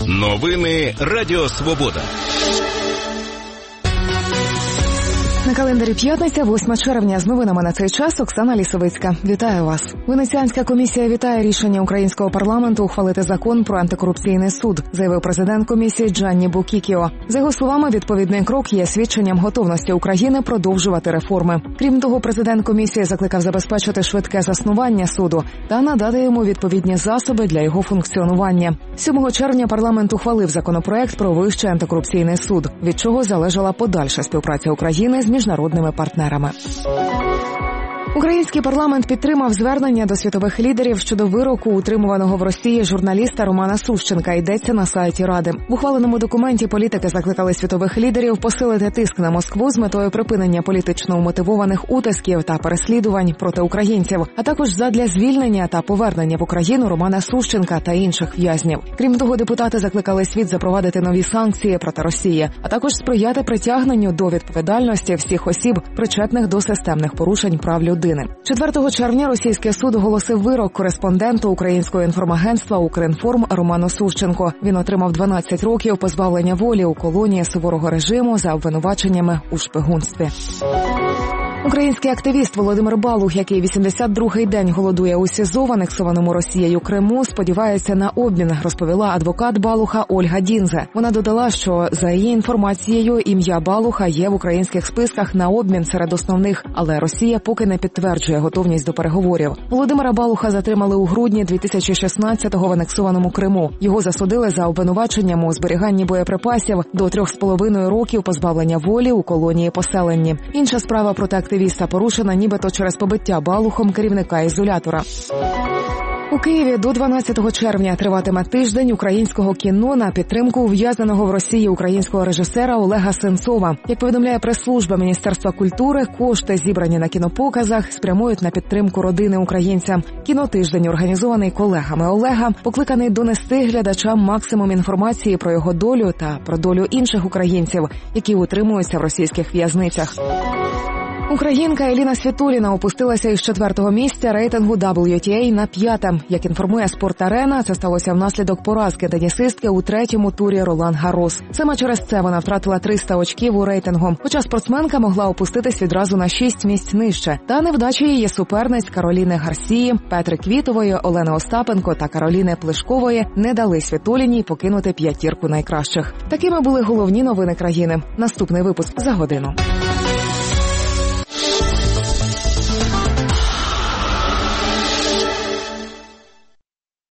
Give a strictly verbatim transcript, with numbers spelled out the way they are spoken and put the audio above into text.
Новини Радіо Свобода. На календарі п'ятниця, восьме червня. З новинами на цей час Оксана Лісовицька. Вітаю вас. Венеціанська комісія вітає рішення українського парламенту ухвалити закон про антикорупційний суд, заявив президент комісії Джанні Букікіо. За його словами, відповідний крок є свідченням готовності України продовжувати реформи. Крім того, президент комісії закликав забезпечити швидке заснування суду та надати йому відповідні засоби для його функціонування. сьомого червня парламент ухвалив законопроект про Вищий антикорупційний суд, від чого залежала подальша співпраця України з міжнародними партнерами. Український парламент підтримав звернення до світових лідерів щодо вироку утримуваного в Росії журналіста Романа Сущенка, йдеться на сайті Ради. В ухваленому документі політики закликали світових лідерів посилити тиск на Москву з метою припинення політично мотивованих утисків та переслідувань проти українців, а також задля звільнення та повернення в Україну Романа Сущенка та інших в'язнів. Крім того, депутати закликали світ запровадити нові санкції проти Росії, а також сприяти притягненню до відповідальності всіх осіб, причетних до системних порушень прав людини. четвертого червня російський суд оголосив вирок кореспонденту українського інформагентства «Укрінформ» Роману Сущенку. Він отримав дванадцять років позбавлення волі у колонії суворого режиму за обвинуваченнями у шпигунстві. Український активіст Володимир Балух, який вісімдесят другий день голодує у СІЗО в анексованому Росією Криму, сподівається на обмін, розповіла адвокат Балуха Ольга Дінзе. Вона додала, що за її інформацією ім'я Балуха є в українських списках на обмін серед основних, але Росія поки не підтверджує готовність до переговорів. Володимира Балуха затримали у грудні дві тисячі шістнадцятого в анексованому Криму. Його засудили за обвинуваченням у зберіганні боєприпасів до трьох з половиною років позбавлення волі у колонії поселенні. Інша справа проти активіста порушена нібито через побиття Балухом керівника ізолятора. У Києві до дванадцятого червня триватиме тиждень українського кіно на підтримку ув'язненого в Росії українського режисера Олега Сенцова. Як повідомляє прес-служба Міністерства культури, кошти, зібрані на кінопоказах, спрямують на підтримку родини українця. Кінотиждень, організований колегами Олега, покликаний донести глядачам максимум інформації про його долю та про долю інших українців, які утримуються в російських в'язницях. Українка Еліна Світоліна опустилася із четвертого місця рейтингу дабл ю ті ей на п'яте. Як інформує «Спорт-Арена», це сталося внаслідок поразки тенісистки у третьому турі Ролан-Гаррос. Саме через це вона втратила триста очків у рейтингу. Хоча спортсменка могла опуститись відразу на шість місць нижче. Та невдачі її суперниць Кароліни Гарсії, Петри Квітової, Олени Остапенко та Кароліни Плишкової не дали Світоліній покинути п'ятірку найкращих. Такими були головні новини країни. Наступний випуск за годину.